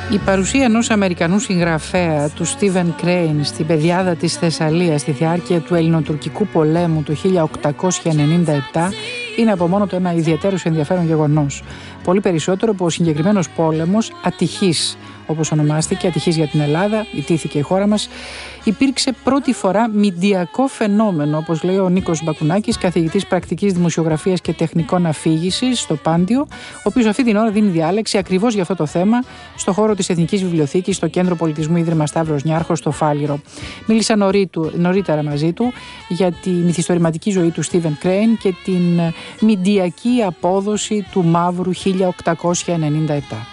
Η παρουσία ενός Αμερικανού συγγραφέα, του Στίβεν Κρέιν, στην πεδιάδα της Θεσσαλίας στη διάρκεια του Ελληνοτουρκικού πολέμου του 1897 είναι από μόνο το ένα ιδιαίτερος ενδιαφέρον γεγονός. Πολύ περισσότερο που ο συγκεκριμένος πόλεμος, ατυχής όπως ονομάστηκε, ατυχής για την Ελλάδα, ιτήθηκε η χώρα μας, υπήρξε πρώτη φορά μηντιακό φαινόμενο, όπως λέει ο Νίκος Μπακουνάκης, καθηγητής πρακτικής δημοσιογραφίας και τεχνικών αφήγησης στο Πάντιο, ο οποίος αυτή την ώρα δίνει διάλεξη ακριβώς για αυτό το θέμα στο χώρο της Εθνικής Βιβλιοθήκης, στο Κέντρο Πολιτισμού Ίδρυμα Σταύρος Νιάρχος, στο Φάληρο. Μίλησα νωρίτερα μαζί του για τη μυθιστορηματική ζωή του Στίβεν Κρέιν και την μηντιακή απόδοση του Μαύρου 1897.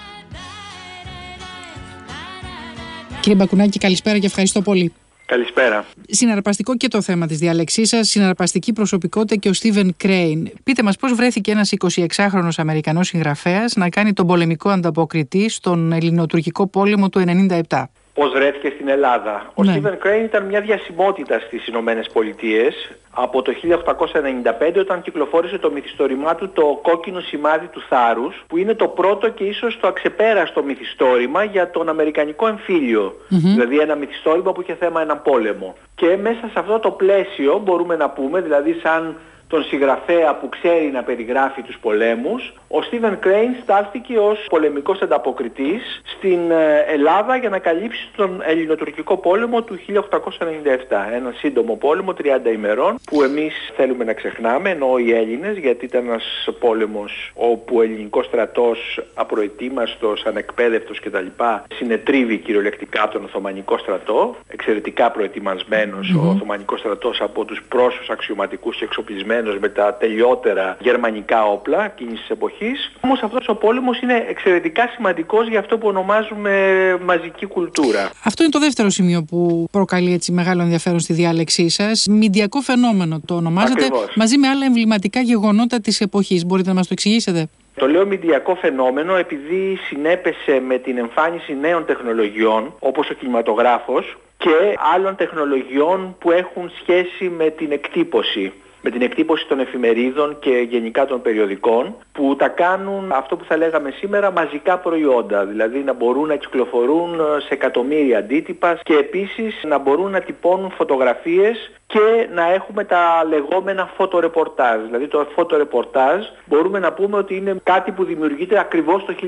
Κύριε Μπακουνάκη, καλησπέρα και ευχαριστώ πολύ. Καλησπέρα. Συναρπαστικό και το θέμα της διάλεξής σας, συναρπαστική προσωπικότητα και ο Στίβεν Κρέιν. Πείτε μας πώς βρέθηκε ένας 26χρονος Αμερικανός συγγραφέας να κάνει τον πολεμικό ανταποκριτή στον Ελληνοτουρκικό πόλεμο του 1997. Πώς βρέθηκε στην Ελλάδα. Ο Στίβεν Κρέιν ήταν μια διασημότητα στις Ηνωμένες Πολιτείες από το 1895, όταν κυκλοφόρησε το μυθιστόρημά του «Το κόκκινο σημάδι του θάρρους», που είναι το πρώτο και ίσως το αξεπέραστο μυθιστόρημα για τον αμερικανικό εμφύλιο. Δηλαδή ένα μυθιστόρημα που είχε θέμα έναν πόλεμο. Και μέσα σε αυτό το πλαίσιο μπορούμε να πούμε, δηλαδή σαν τον συγγραφέα που ξέρει να περιγράφει τους πολέμους, ο Στίβεν Κρέιν στάλθηκε ως πολεμικός ανταποκριτής στην Ελλάδα για να καλύψει τον Ελληνοτουρκικό πόλεμο του 1897. Ένα σύντομο πόλεμο 30 ημερών που εμείς θέλουμε να ξεχνάμε, ενώ οι Έλληνες, γιατί ήταν ένας πόλεμος όπου ο ελληνικός στρατός απροετοίμαστος, ανεκπαίδευτος κτλ. Συνετρίβει κυριολεκτικά τον Οθωμανικό στρατό, εξαιρετικά προετοιμασμένος ο Οθωμανικός στρατός από τους Πρόσους αξιωματικούς και εξοπλισμένους με τα τελειότερα γερμανικά όπλα εκείνης της εποχής. Όμως αυτός ο πόλεμος είναι εξαιρετικά σημαντικός για αυτό που ονομάζουμε μαζική κουλτούρα. Αυτό είναι το δεύτερο σημείο που προκαλεί έτσι μεγάλο ενδιαφέρον στη διάλεξή σας. Μηντιακό φαινόμενο το ονομάζετε. Ακριβώς. Μαζί με άλλα εμβληματικά γεγονότα της εποχής. Μπορείτε να μας το εξηγήσετε? Το λέω μηντιακό φαινόμενο επειδή συνέπεσε με την εμφάνιση νέων τεχνολογιών όπως ο κινηματογράφος και άλλων τεχνολογιών που έχουν σχέση με την εκτύπωση. Με την εκτύπωση των εφημερίδων και γενικά των περιοδικών, που τα κάνουν αυτό που θα λέγαμε σήμερα μαζικά προϊόντα, δηλαδή να μπορούν να κυκλοφορούν σε εκατομμύρια αντίτυπα και επίσης να μπορούν να τυπώνουν φωτογραφίες και να έχουμε τα λεγόμενα φωτορεπορτάζ. Δηλαδή το φωτορεπορτάζ μπορούμε να πούμε ότι είναι κάτι που δημιουργείται ακριβώς το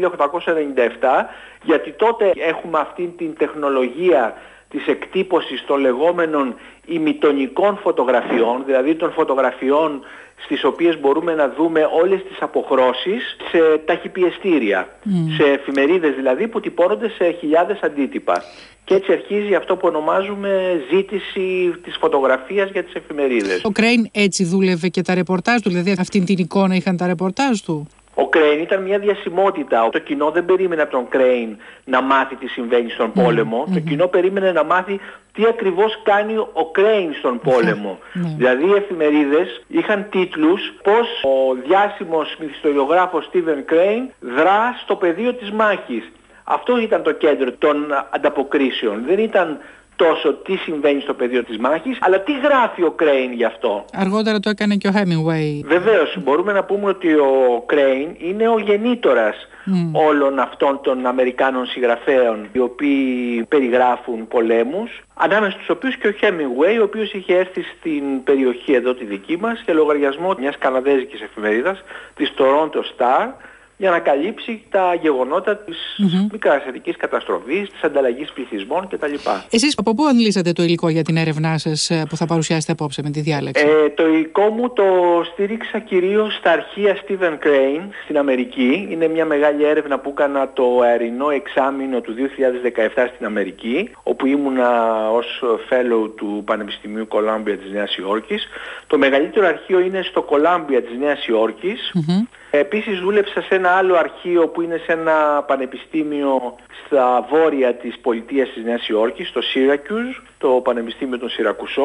1897, γιατί τότε έχουμε αυτή την τεχνολογία της εκτύπωσης των λεγόμενων ημιτονικών φωτογραφιών, δηλαδή των φωτογραφιών στις οποίες μπορούμε να δούμε όλες τις αποχρώσεις σε ταχυπιεστήρια, σε εφημερίδες δηλαδή που τυπώνονται σε χιλιάδες αντίτυπα. Και έτσι αρχίζει αυτό που ονομάζουμε ζήτηση της φωτογραφίας για τις εφημερίδες. Ο Κρέιν έτσι δούλευε και τα ρεπορτάζ του, δηλαδή αυτήν την εικόνα είχαν τα ρεπορτάζ του? Ο Κρέιν ήταν μια διασημότητα. Το κοινό δεν περίμενε από τον Κρέιν να μάθει τι συμβαίνει στον πόλεμο. Το κοινό περίμενε να μάθει τι ακριβώς κάνει ο Κρέιν στον πόλεμο. Δηλαδή οι εφημερίδες είχαν τίτλους πως ο διάσημος μυθιστοριογράφος Στίβεν Κρέιν δρά στο πεδίο της μάχης. Αυτό ήταν το κέντρο των ανταποκρίσεων. Δεν ήταν τόσο τι συμβαίνει στο πεδίο της μάχης, αλλά τι γράφει ο Κρέιν γι' αυτό. Αργότερα το έκανε και ο Hemingway. Βεβαίως, μπορούμε να πούμε ότι ο Κρέιν είναι ο γεννήτορας όλων αυτών των Αμερικάνων συγγραφέων οι οποίοι περιγράφουν πολέμους, ανάμεσα στους οποίους και ο Hemingway, ο οποίος είχε έρθει στην περιοχή εδώ τη δική μας για λογαριασμό μιας καναδέζικης εφημερίδας, της Toronto Star, για να καλύψει τα γεγονότα της μικρασιατικής καταστροφής, της ανταλλαγής πληθυσμών κτλ. Εσείς από πού αντλήσατε το υλικό για την έρευνά σας που θα παρουσιάσετε απόψε με τη διάλεξη? Το υλικό μου το στήριξα κυρίως στα αρχεία Stephen Crane στην Αμερική. Είναι μια μεγάλη έρευνα που έκανα το αερινό εξάμηνο του 2017 στην Αμερική, όπου ήμουνα ως fellow του Πανεπιστημίου Columbia της Νέας Υόρκης. Το μεγαλύτερο αρχείο είναι στο Columbia της Νέας Υόρκης. Επίσης δούλεψα σε ένα άλλο αρχείο που είναι σε ένα πανεπιστήμιο στα βόρεια της πολιτείας της Νέας Υόρκης, στο Syracuse, το Πανεπιστήμιο των Σιρακουσών,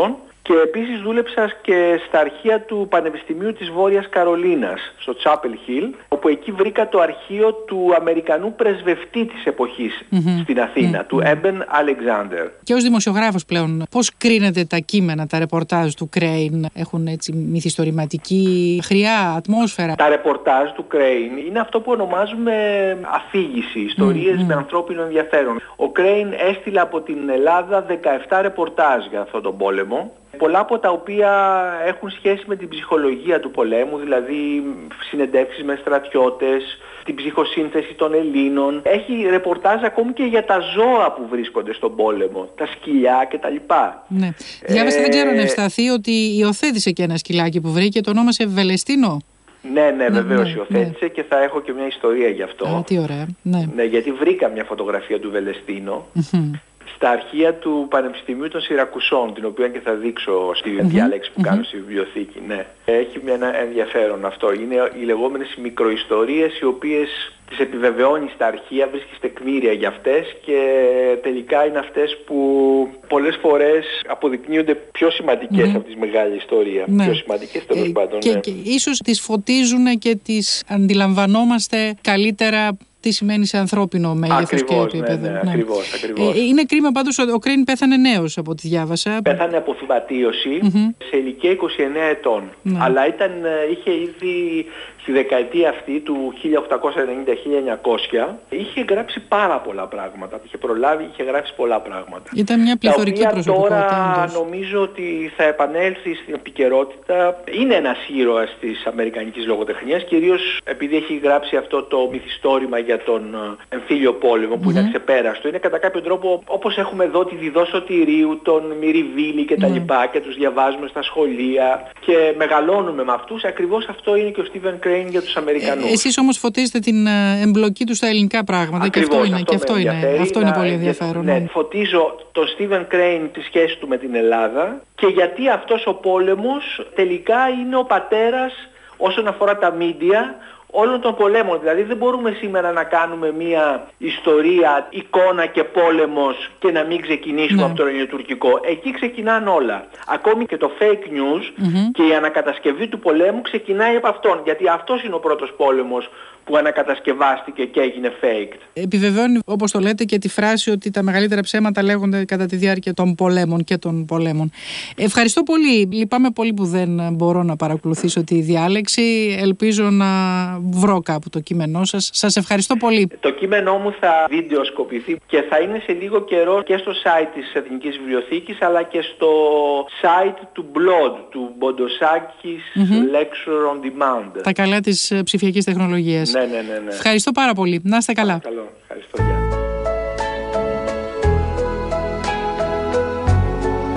Και επίσης δούλεψα και στα αρχεία του Πανεπιστημίου της Βόρειας Καρολίνας, στο Chapel Hill, όπου εκεί βρήκα το αρχείο του Αμερικανού πρεσβευτή της εποχής στην Αθήνα, του Eben Alexander. Και ως δημοσιογράφος πλέον, πώς κρίνετε τα κείμενα, τα ρεπορτάζ του Crane? Έχουν έτσι μυθιστορηματική χρειά ατμόσφαιρα? Τα ρεπορτάζ του Crane είναι αυτό που ονομάζουμε αφήγηση, ιστορίες με ανθρώπινο ενδιαφέρον. Ο Crane έστειλε από την Ελλάδα 17 ρεπορτάζ για αυτόν τον πόλεμο. Πολλά από τα οποία έχουν σχέση με την ψυχολογία του πολέμου, δηλαδή συνεντεύξεις με στρατιώτες, την ψυχοσύνθεση των Ελλήνων. Έχει ρεπορτάζ ακόμη και για τα ζώα που βρίσκονται στον πόλεμο, τα σκυλιά κτλ. Ναι. Διάβασα, δεν ξέρω αν ευσταθεί, ότι υιοθέτησε και ένα σκυλάκι που βρήκε, το ονόμασε Βελεστίνο. Ναι, βεβαίως υιοθέτησε και θα έχω και μια ιστορία γι' αυτό. Τι ωραία. Ναι, γιατί βρήκα μια φωτογραφία του Βελεστίνο στα αρχεία του Πανεπιστημίου των Σιρακουσών, την οποία και θα δείξω στη διάλεξη που κάνω στη βιβλιοθήκη. Ναι. Έχει ένα ενδιαφέρον αυτό. Είναι οι λεγόμενες μικροϊστορίες, οι οποίες τις επιβεβαιώνει στα αρχεία, βρίσκεις τεκμήρια για αυτές και τελικά είναι αυτές που πολλές φορές αποδεικνύονται πιο σημαντικές από τις μεγάλη ιστορία. Πιο σημαντικές τέλος πάντων. Και ίσως τις φωτίζουν και τις αντιλαμβανόμαστε καλύτερα τι σημαίνει σε ανθρώπινο μέγεθος και επίπεδο. Ναι, ακριβώς. Είναι κρίμα πάντως ότι ο Crane πέθανε νέος, από ό,τι διάβασα. Πέθανε από φυματίωση σε ηλικία 29 ετών. Αλλά είχε ήδη στη δεκαετία αυτή του 1890-1900 είχε γράψει πάρα πολλά πράγματα. Είχε προλάβει, είχε γράψει πολλά πράγματα. Ήταν μια πληθωρική προσωπικότητα. Τώρα νομίζω ότι θα επανέλθει στην επικαιρότητα. Είναι ένας ήρωας της αμερικανικής λογοτεχνίας, κυρίως επειδή έχει γράψει αυτό το μυθιστόρημα για τον εμφύλιο πόλεμο που είναι αξεπέραστο. Είναι κατά κάποιο τρόπο όπως έχουμε εδώ τη Διδό Σωτηρίου, τον Μυριβίλη και τα λοιπά και τους διαβάζουμε στα σχολεία και μεγαλώνουμε με αυτούς. Ακριβώς αυτό είναι και ο Στίβεν Κρέιν για τους Αμερικανούς. Εσείς όμως φωτίζετε την εμπλοκή του στα ελληνικά πράγματα. Ακριβώς, και αυτό είναι πολύ ενδιαφέρον. Ναι, φωτίζω τον Στίβεν Κρέιν, τη σχέση του με την Ελλάδα και γιατί αυτός ο πόλεμος τελικά είναι ο πατέρας όσον αφορά τα μίντια όλων των πολέμων. Δηλαδή δεν μπορούμε σήμερα να κάνουμε μια ιστορία, εικόνα και πόλεμος και να μην ξεκινήσουμε από το ελληνοτουρκικό. Εκεί ξεκινάνε όλα. Ακόμη και το fake news και η ανακατασκευή του πολέμου ξεκινάει από αυτόν. Γιατί αυτός είναι ο πρώτος πόλεμος που ανακατασκευάστηκε και έγινε faked. Επιβεβαιώνει, όπως το λέτε, και τη φράση ότι τα μεγαλύτερα ψέματα λέγονται κατά τη διάρκεια των πολέμων και των πολέμων. Ευχαριστώ πολύ. Λυπάμαι πολύ που δεν μπορώ να παρακολουθήσω τη διάλεξη. Ελπίζω να βρω κάπου το κείμενό σας. Σας ευχαριστώ πολύ. Το κείμενό μου θα βιντεοσκοπηθεί και θα είναι σε λίγο καιρό και στο site της Εθνικής Βιβλιοθήκης αλλά και στο site του BLOD, του Μποντοσάκης Lecture on Demand. Τα καλά της ψηφιακής τεχνολογίας. Ναι. Ευχαριστώ πάρα πολύ. Να είστε καλά. Ευχαριστώ.